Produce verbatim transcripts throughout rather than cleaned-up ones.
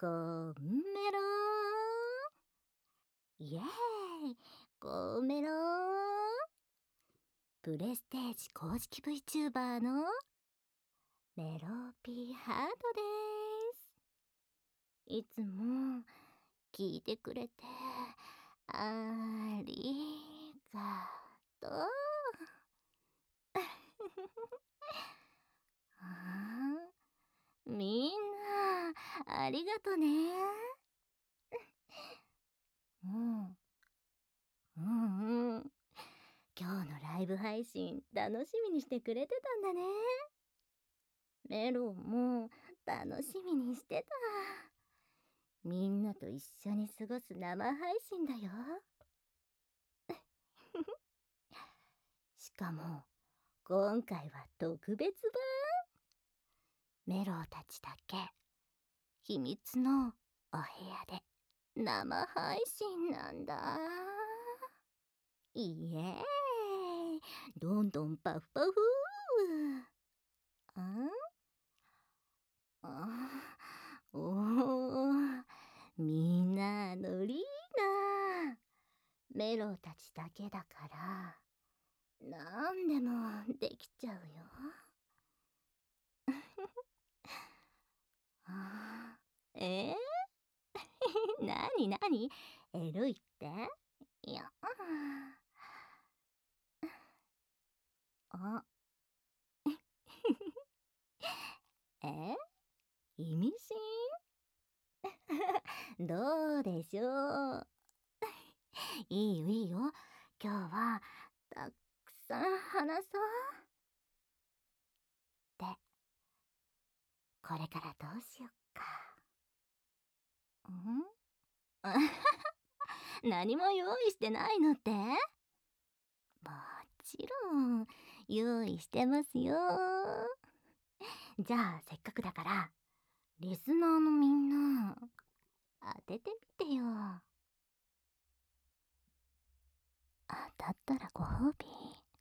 コンメロイエーイコンメロプレステージ公式 VTuber のメロピーハートです。いつも聞いてくれてありがとう。あみんなありがとね。うんうんうん。今日のライブ配信楽しみにしてくれてたんだね。メロンも楽しみにしてた。みんなと一緒に過ごす生配信だよ。しかも今回は特別版。メロたちだけ秘密のお部屋で生配信なんだ。イエーイどんどんパフパフああおーみんなノリいいな。メロたちだけだからなんでもできちゃうよ。あえー、なになにエロいっていやあえ意味深どうでしょう。いいよいいよ今日はたくさん話そう。でこれからどうしよっか。ん何も用意してないのって？もちろん用意してますよ。じゃあせっかくだからリスナーのみんな当ててみてよ。当たったらご褒美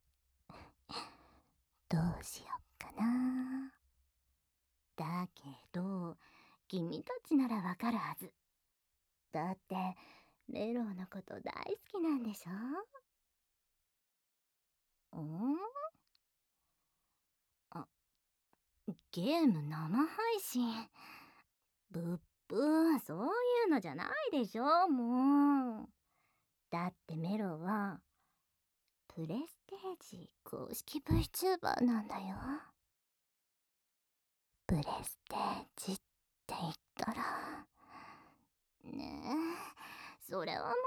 どうしよっかな。だけど君たちならわかるはず。だってメロのこと大好きなんでしょ？んあ、ゲーム生配信。ぶっぶそういうのじゃないでしょもう。だってメロはプレステージ公式 VTuber なんだよ。プレステージって言ったらねえそれはもう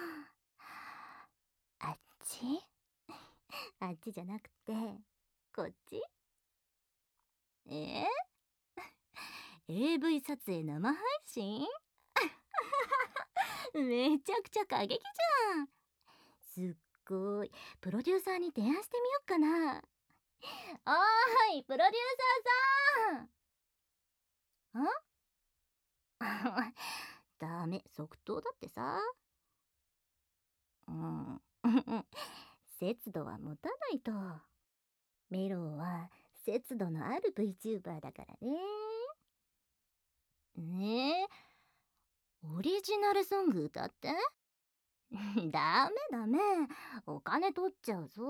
あっちあっちじゃなくてこっちえー、エーブイ 撮影生配信めちゃくちゃ過激じゃん。すっごいプロデューサーに提案してみよっかな。おーいプロデューサーさんんダメ即答だってさ。うん節度は持たないと。メロンは節度のある VTuber だからね。ねえオリジナルソング歌ってダメダメお金取っちゃうぞ。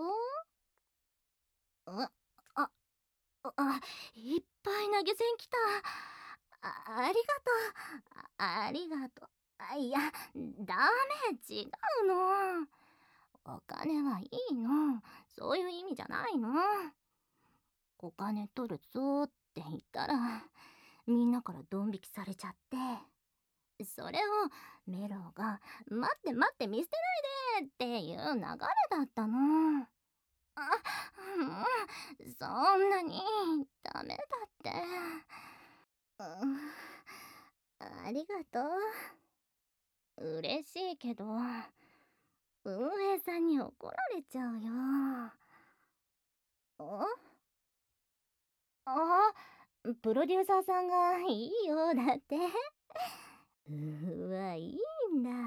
あああいっぱい投げ銭来た。あありがとうあありがとうあいやダメ違うの。お金はいいのそういう意味じゃないの。お金取るぞって言ったらみんなからドン引きされちゃってそれをメロが「待って待って見捨てないで!」っていう流れだったの。あ、もうそんなにダメだって。うん、ありがとう。嬉しいけど運営さんに怒られちゃうよ。ああプロデューサーさんがいいよだってうわいいんだ。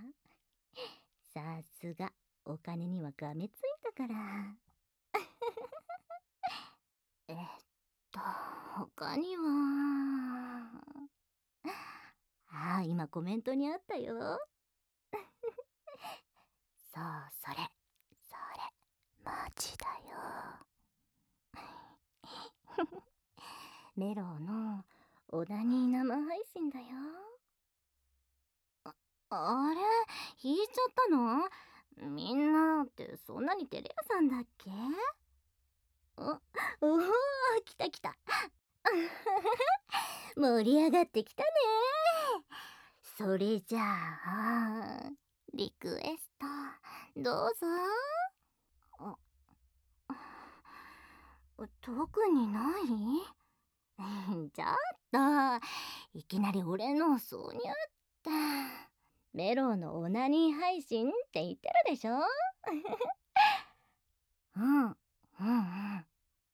さすがお金にはがめついたからえっと他には今コメントにあったよ。そう、それ、それ、マジだよ。メロのオナニー生配信だよ。あ、あれ、引いちゃったの？みんなってそんなに照れ屋さんだっけ？お、おお、来た来た。盛り上がってきたね。それじゃあ、リクエスト、どうぞ。あ、特にない？ちょっと、いきなり俺のそうにゃった。メロのオナニー配信って言ってるでしょ？うん、うん、うん。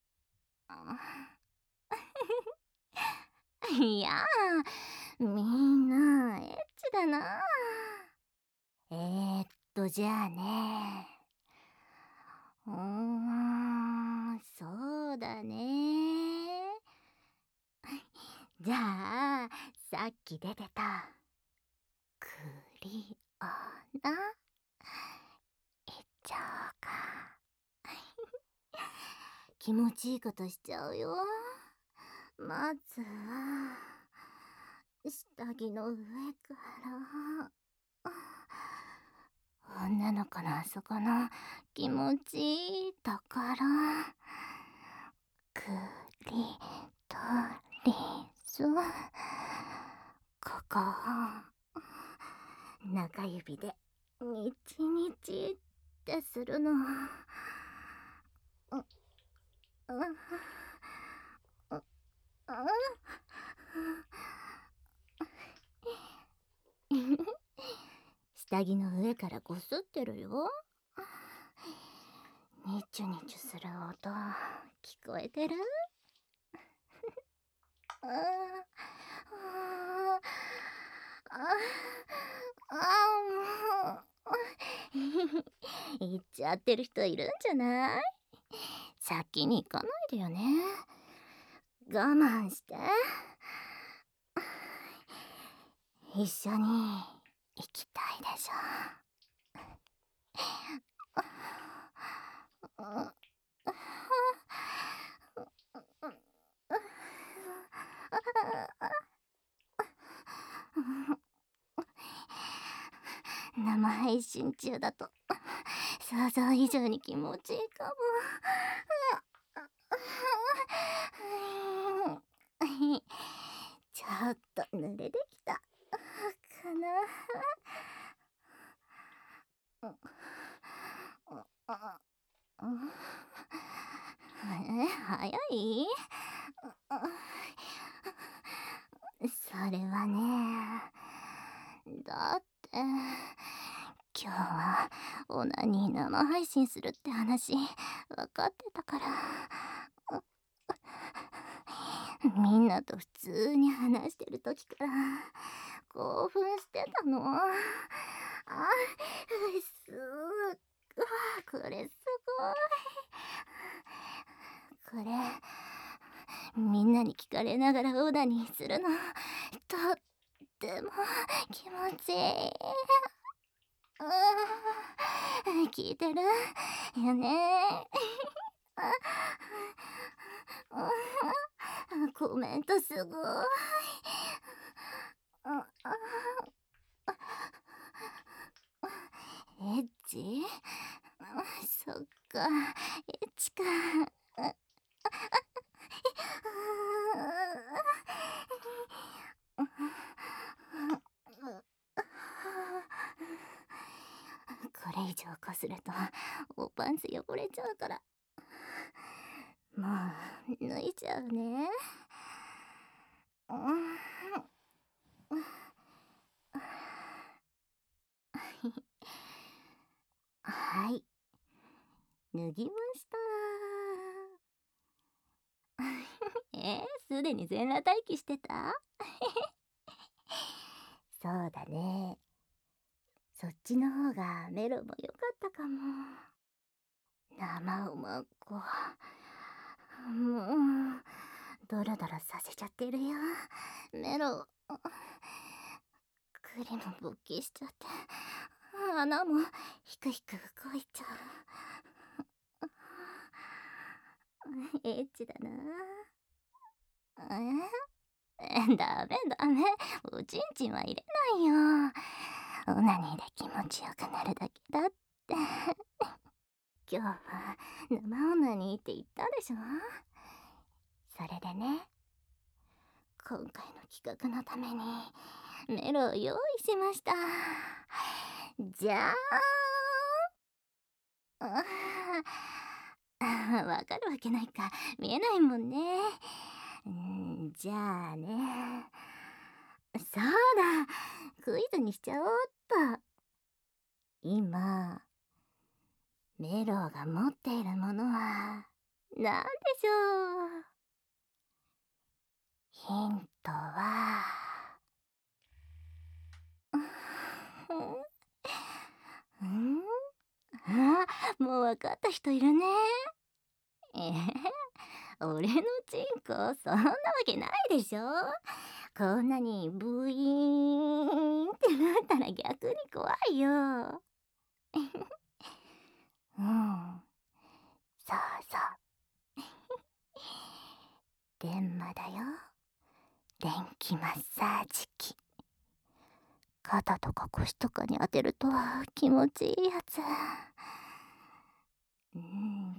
いやー、みんなエッチだな。えーっと、じゃあね。うーん、そうだね。じゃあ、さっき出てた、クリオナ、いっちゃおうか。気持ちいいことしちゃうよ。まずは、下着の上から、女の子のあそこの気持ちいいところ、クリトリス、ここを中指でニチニチってするの。う、う、う、う、下着の上からこすってるよ。ニチュニチュする音聞こえてる？ああああ、もう言っちゃってる人いるんじゃない？先に行かないでよね。我慢して。一緒に行きたいでしょ。生配信中だと想像以上に気持ちいいかも。ちょっと濡れてきたかな。え、早い？それはね、だって今日はオナニー生配信するって話分かってたから、みんなと普通に話してる時から興奮してたの。あ、すっごい、これすごい。これみんなに聞かれながらオナニーするのとっても気持ちいい。うん、聞いてるよね。コメントすごい。エッチ？そっか、エッチか。これ以上こするとおパンツ汚れちゃうから、もう脱いじゃうね。はい、脱ぎました。えー、すでに全裸待機してた？そうだね。そっちの方がメロも良かったかも。生をまこう。もう、ドロドロさせちゃってるよ。メロ、 りも勃起しちゃって、穴もひくひく動いちゃう。エッチだな。えダメダメ、おちんちんは入れないよ。オナニーで気持ちよくなるだけだって。今日は生オナニーって言ったでしょ。それでね、今回の企画のためにメロを用意しました。じゃーん。あわかるわけないか、見えないもんね。んじゃあね、そうだ、クイズにしちゃおうっと。今メロが持っているものは何でしょう。ヒントはうんあ、もう分かった人いるね。えー、俺のチンコそんなわけないでしょ。こんなにブイーンってなったら逆に怖いよ。うん、そうそう。電マだよ。電気マッサージ機。肩とか腰とかに当てると気持ちいいやつ。うん、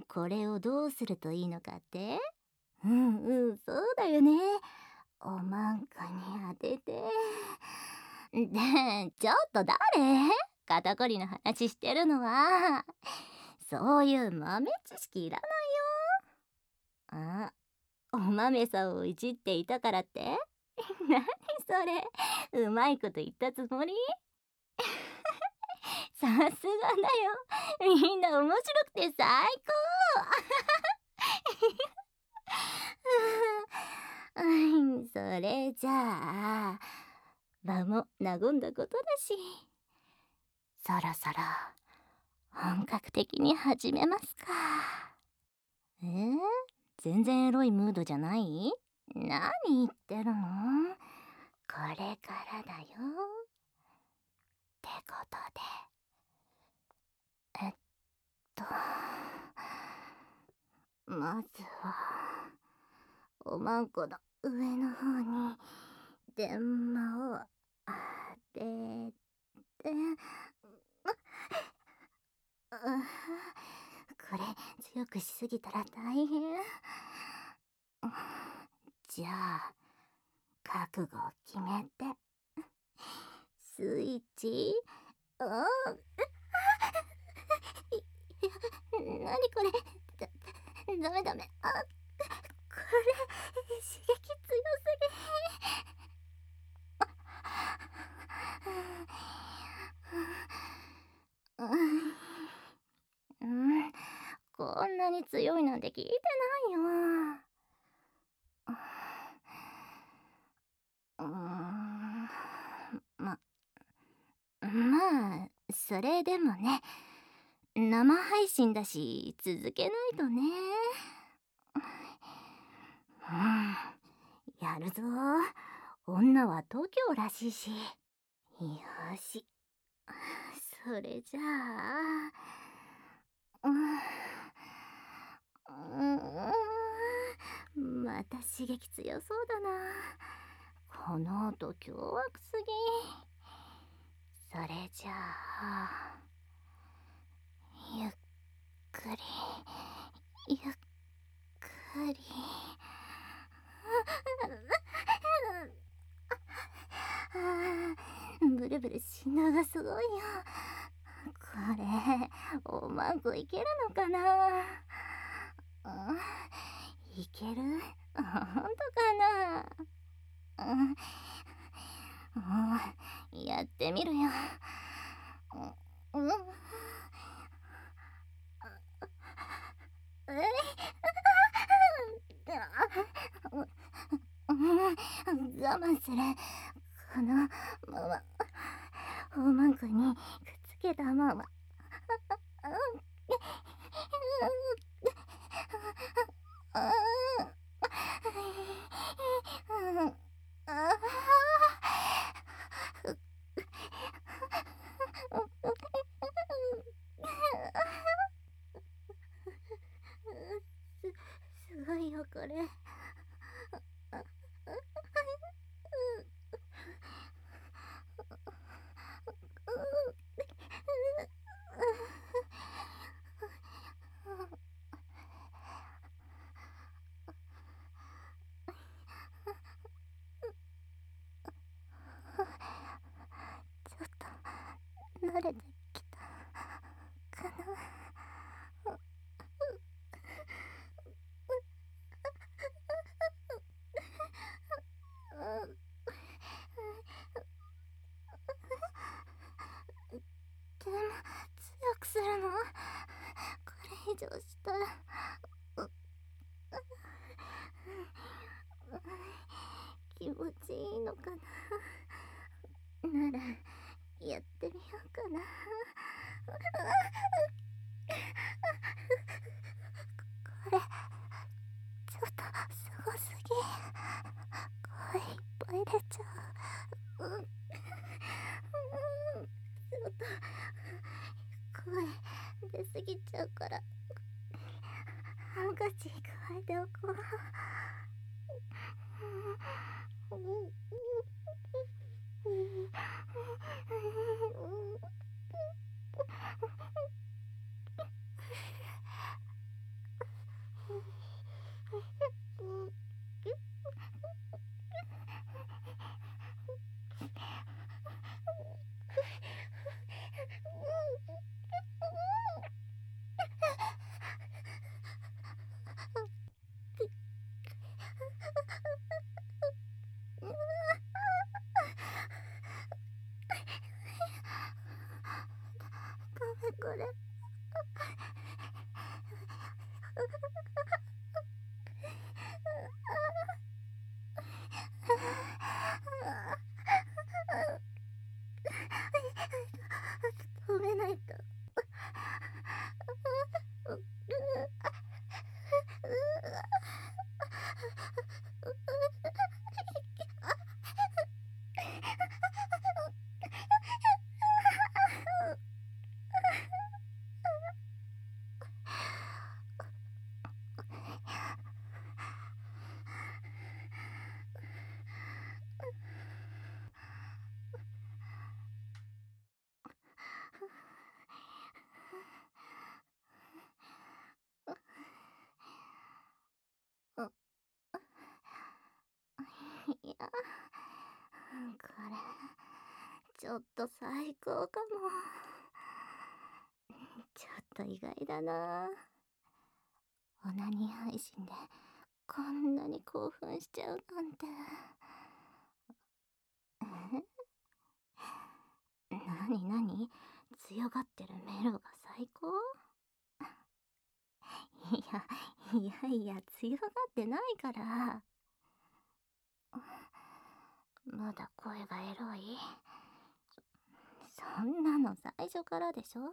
これをどうするといいのかって？うんうん、そうだよね。おまんこに当てて。で、ちょっと誰？肩こりの話してるのは。そういう豆知識いらないよ。あ、お豆さんをいじっていたからって？何それ、うまいこと言ったつもり？さすがだよ、みんな面白くて最高。それじゃあ場も和んだことだし、そろそろ本格的に始めますか。えー、全然エロいムードじゃない？何言ってるの？これからだよ。ってことで、えっとまずはおまんこの上の方に電マを当てて、これ強くしすぎたら大変。じゃあ覚悟を決めてスイッチオン。なにこれ、ダメダメ、あ、これ刺激強すぎ。うん、こんなに強いなんて聞いてないよ。うーん、ま、まあ、それでもね、生配信だし続けないとね。うん、やるぞ。女は度胸らしいし。よし、それじゃあ、うん、うん、また刺激強そうだな。この音凶悪すぎ。それじゃあゆっくりゆっくり。ブルブル振動がすごいよ。これおまんこいけるのかな。いける？ほんとかな。うん、やってみるよ。うん、我慢する。このままおまんこにくっつけたまま。 慣れてきたかな。でも強くするの？これ以上したら気持ちいいのかな。ならやってみようかな。これちょっとすごすぎ。声いっぱい出ちゃう。うん、ちょっと声出すぎちゃうからハンカチ加えておこう。これ止めないと。いや、これちょっと最高かも。ちょっと意外だな。オナニー配信でこんなに興奮しちゃうなんて。え、なになに、強がってるメロが最高？いやいやいや、強がってないから。まだ声がエロい？そんなの最初からでしょ。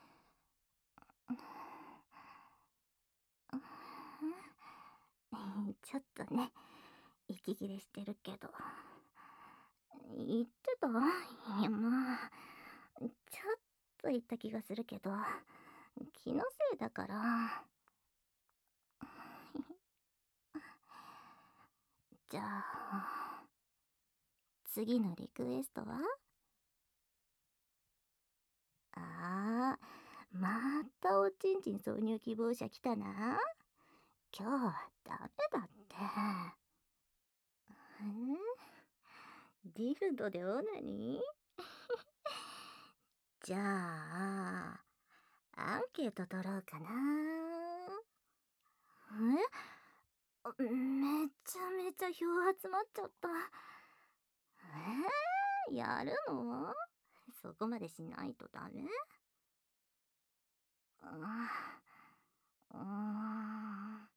ちょっとね、息切れしてるけど。言ってた？いや、まあちょっと言った気がするけど、気のせいだから。じゃあ次のリクエストは？あー、またおちんちん挿入希望者来たな。今日はダメだって。え？ディルドでオナニー？じゃあアンケート取ろうかな。え？めちゃめちゃ票集まっちゃった。えー、やるの？そこまでしないとダメ？うーん。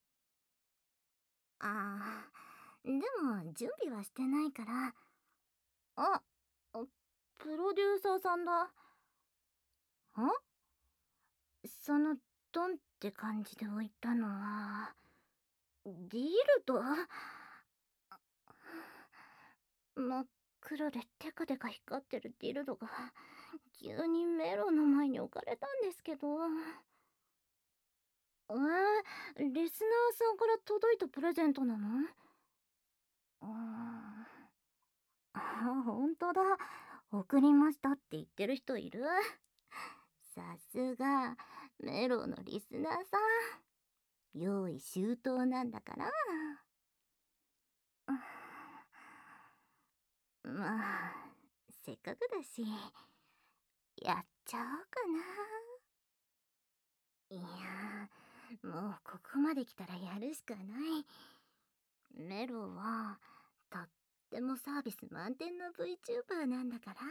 あー、でも準備はしてないから。あ、プロデューサーさんだ。ん？そのドンって感じで置いたのはディルド？真っ黒でテカテカ光ってるディルドが急にメロの前に置かれたんですけど。えー、リスナーさんから届いたプレゼントなの？うーん。あ、ほんとだ。送りましたって言ってる人いる？さすがメロのリスナーさん。用意周到なんだから。まあせっかくだしやっちゃおうかな。いやー、もうここまで来たらやるしかない。メロは、とってもサービス満点の VTuber なんだから。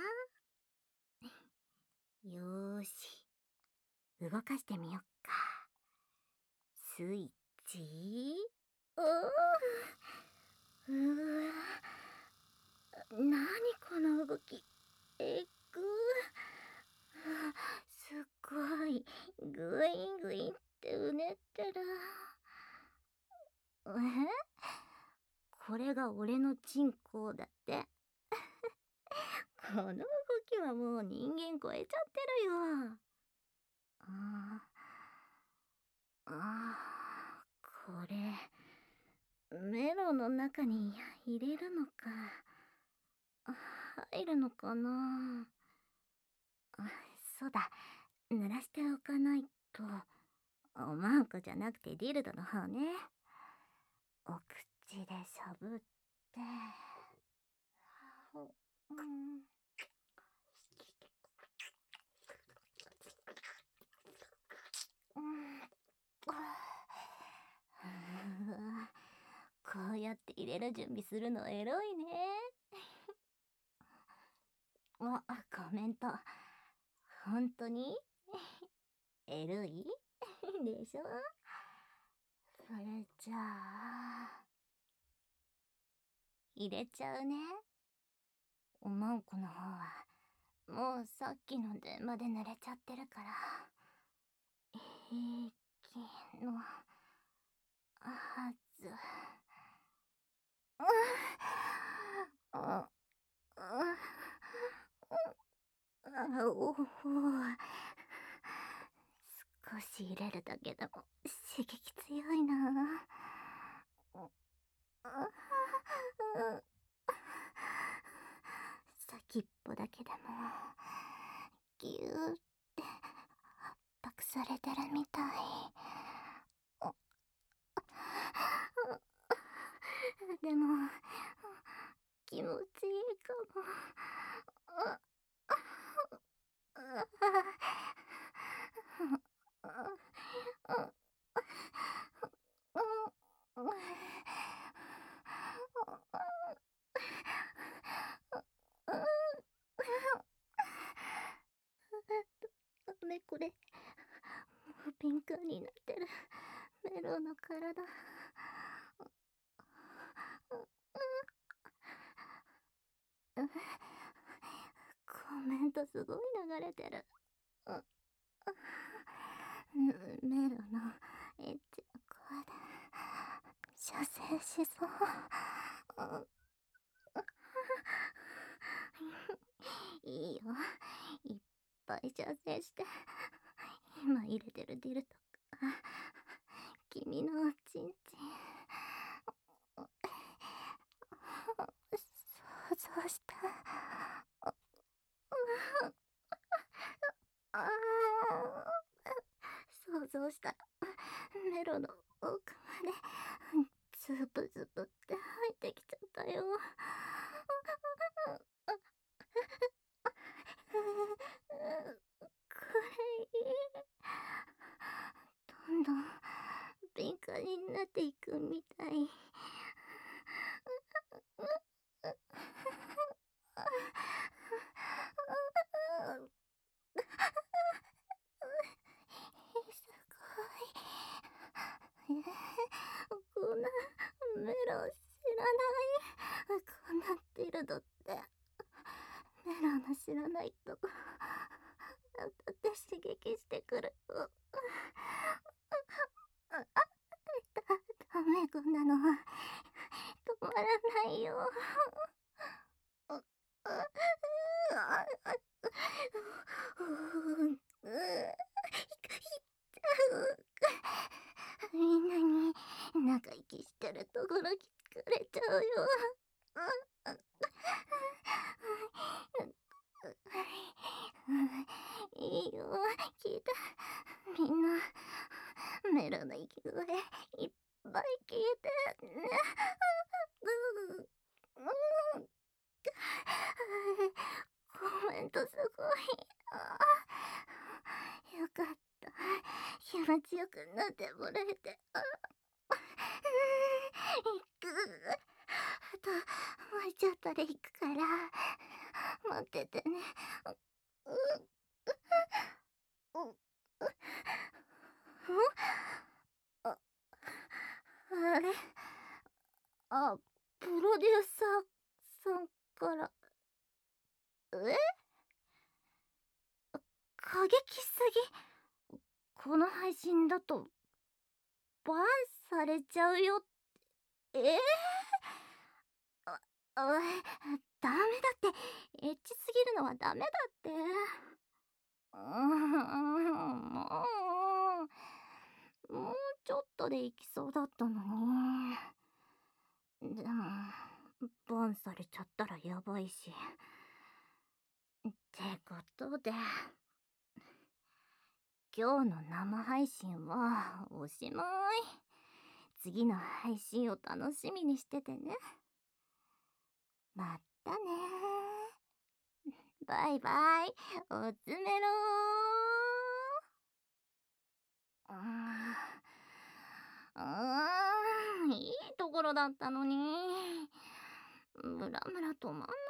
よーし、動かしてみよっか。スイッチ、おー、うわ、なにこの動き。えっぐー、すっごい、グイングインってうねってる。え、これが俺のチンコだって。この動きはもう人間超えちゃってるよ。ああ、あー、これ、メロの中に入れるのか。あ、入るのかな。あ、そうだ、濡らしておかないと。おまんこじゃなくてディルドの方ね。お口でしゃぶって。うん、うん、こうやって入れる準備するのエロいね。あ、コメント。本当にエロいでしょ。それじゃあ、入れちゃうね。おまんこの方は、もうさっきの電話で濡れちゃってるから、平気のはず。ああ、ああ、おお、少し入れるだけでも刺激強いな。あ、先っぽだけでもぎゅーって圧迫されてるみたい。でも気持ちいいかも。あダメこれ、もう敏感になってるメロの体。コメントすごい流れてる。メロのエッチな声で射精しそう。いいよ、いっぱい射精して。今入れてるディルとか君のおちんちん想像した。ああ、想像したらメロの奥までズブズブって入ってきちゃったよ。これいい。どんどん敏感になっていくみたい。すごい。え、こんなメロ知らない。こんなディルドってメロの知らないとこだって刺激してくる。あ、ダメ、こんなのは止まらないよ。みんなに仲息してるところ聞かれちゃうよ。いいよ、聞いて。みんなメロの息声いっぱい聞いてね。コメントすごい。あ持ちよくなってもらえて、あ、うーん、行く。あと、もうちょっとで行くから、待っててね。う、う、う、う、あ、あれ、あ、プロデューサーさんから、え？過激すぎ。この配信だと、バンされちゃうよ。ええー、あ、あ、ダメだって。エッチすぎるのはダメだって。うーん、もう、もうちょっとで行きそうだったのに。でも、バンされちゃったらやばいし。ってことで、今日の生配信はおしまい。次の配信を楽しみにしててね。まったねー。バイバイ。おつめろー。うーん、うーん、いいところだったのに。ムラムラ止まんない